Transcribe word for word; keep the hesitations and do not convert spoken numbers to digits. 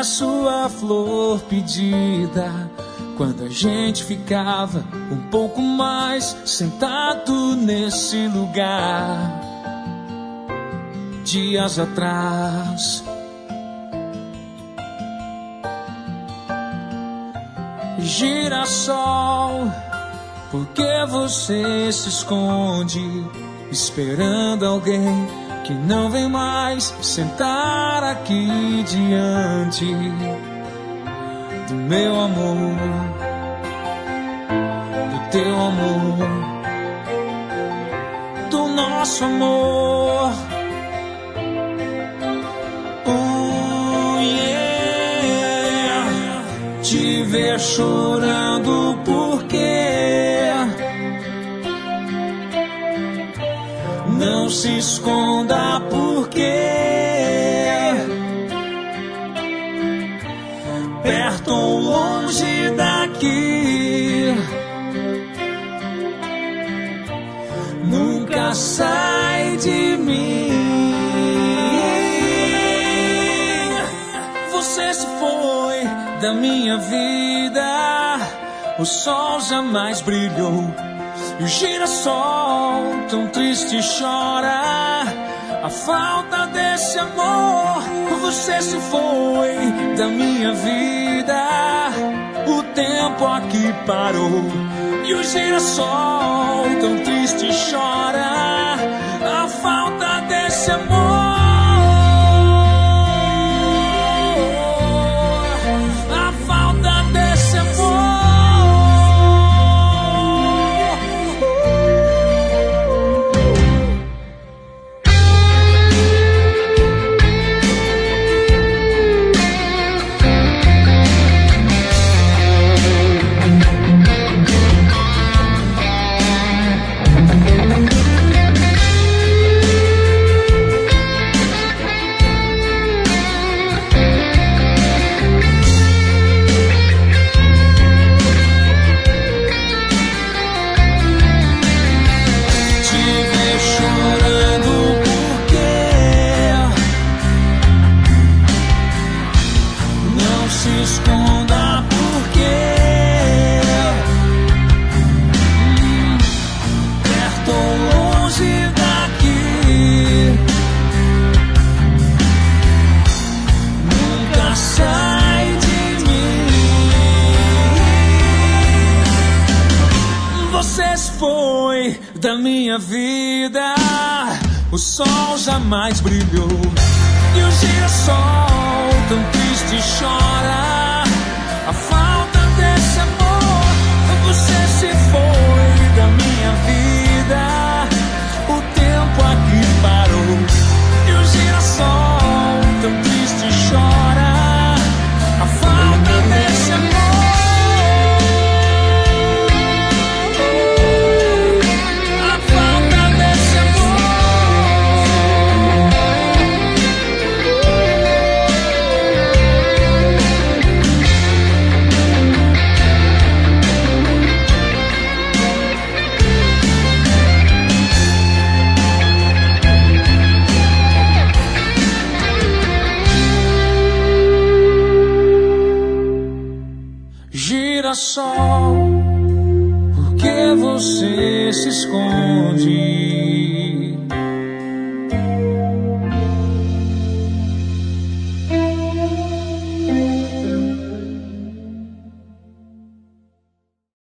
sua flor pedida, quando a gente ficava um pouco mais sentado nesse lugar. Dias atrás, girassol, por que você se esconde, esperando alguém que não vem mais sentar aqui diante do meu amor, do teu amor, do nosso amor. Oh yeah, te ver chorando porque não se esconda, porque perto ou longe daqui, nunca sai de mim. Você se foi da minha vida, o sol jamais brilhou, e o girassol tão triste chora a falta desse amor. Você se foi da minha vida, o tempo aqui parou, e o girassol tão triste chora a falta desse amor. A falta desse amor. Da minha vida, o sol jamais brilhou, e o girassol tão triste chora a falta desse amor. Você se foi da minha vida, o tempo aqui parou, e o girassol tão triste chora a falta desse amor. Girassol, por que você se esconde?